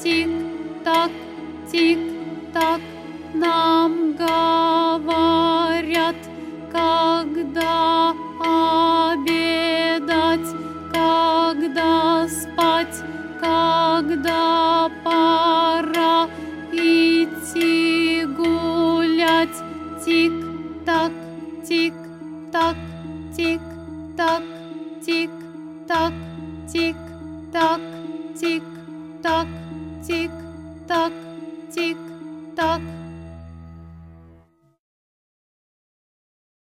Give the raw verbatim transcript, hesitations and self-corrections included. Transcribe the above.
тик-так, тик-так, нам говорят, когда обедать, когда спать, когда пора идти гулять. Тик-так, тик-так, тик-так, тик-так, тик-так, тик-так, тик-так, тик-так.